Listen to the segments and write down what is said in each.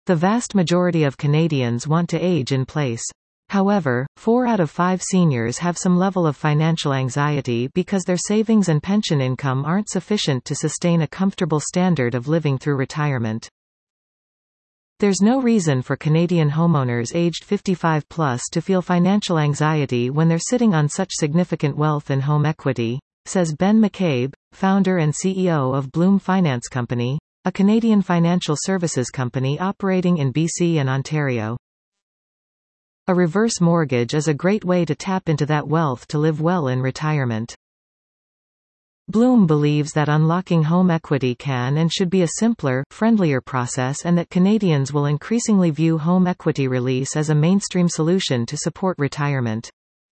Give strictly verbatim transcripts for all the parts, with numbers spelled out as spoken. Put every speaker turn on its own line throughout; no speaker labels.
The vast majority of Canadians want to age in place. However, four out of five seniors have some level of financial anxiety because their savings and pension income aren't sufficient to sustain a comfortable standard of living through retirement. There's no reason for Canadian homeowners aged fifty-five plus to feel financial anxiety when they're sitting on such significant wealth and home equity, says Ben McCabe, founder and C E O of Bloom Finance Company, a Canadian financial services company operating in B C and Ontario. A reverse mortgage is a great way to tap into that wealth to live well in retirement. Bloom believes that unlocking home equity can and should be a simpler, friendlier process, and that Canadians will increasingly view home equity release as a mainstream solution to support retirement.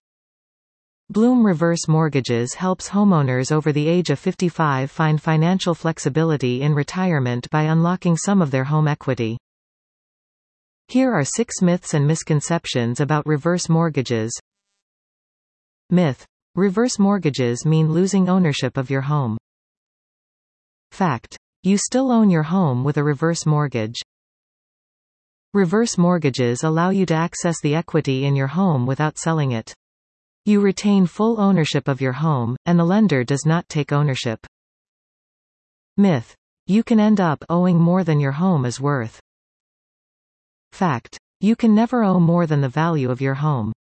Bloom Reverse Mortgages helps homeowners over the age of fifty-five find financial flexibility in retirement by unlocking some of their home equity. Here are six myths and misconceptions about reverse mortgages. Myth: reverse mortgages mean losing ownership of your home. Fact: you still own your home with a reverse mortgage. Reverse mortgages allow you to access the equity in your home without selling it. You retain full ownership of your home, and the lender does not take ownership. Myth: you can end up owing more than your home is worth. Fact: you can never owe more than the value of your home.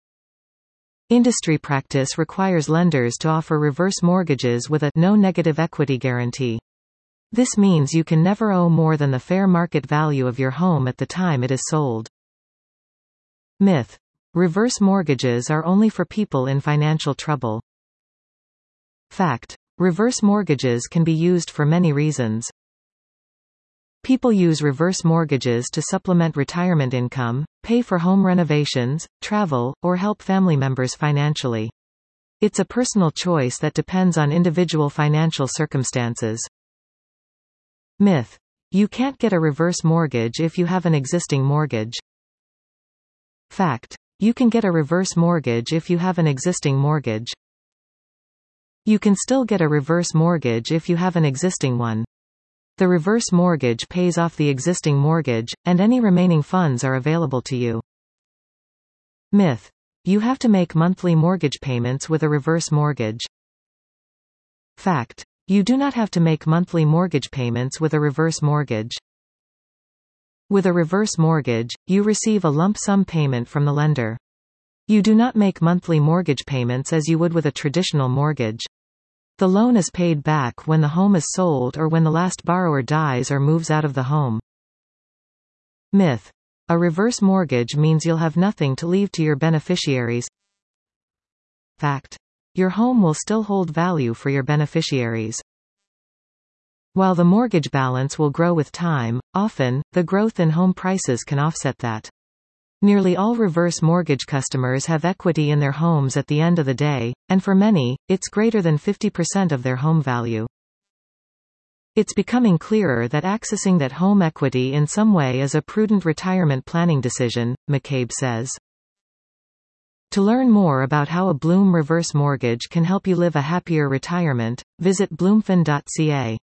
Industry practice requires lenders to offer reverse mortgages with a no negative equity guarantee. This means you can never owe more than the fair market value of your home at the time it is sold. Myth: reverse mortgages are only for people in financial trouble. Fact: reverse mortgages can be used for many reasons. People use reverse mortgages to supplement retirement income, pay for home renovations, travel, or help family members financially. It's a personal choice that depends on individual financial circumstances. Myth: you can't get a reverse mortgage if you have an existing mortgage. Fact: you can get a reverse mortgage if you have an existing mortgage. You can still get a reverse mortgage if you have an existing one. The reverse mortgage pays off the existing mortgage, and any remaining funds are available to you. Myth: you have to make monthly mortgage payments with a reverse mortgage. Fact: you do not have to make monthly mortgage payments with a reverse mortgage. With a reverse mortgage, you receive a lump sum payment from the lender. You do not make monthly mortgage payments as you would with a traditional mortgage. The loan is paid back when the home is sold or when the last borrower dies or moves out of the home. Myth: a reverse mortgage means you'll have nothing to leave to your beneficiaries. Fact: your home will still hold value for your beneficiaries. While the mortgage balance will grow with time, often, the growth in home prices can offset that. Nearly all reverse mortgage customers have equity in their homes at the end of the day, and for many, it's greater than fifty percent of their home value. It's becoming clearer that accessing that home equity in some way is a prudent retirement planning decision, McCabe says. To learn more about how a Bloom reverse mortgage can help you live a happier retirement, visit bloomfin dot c a.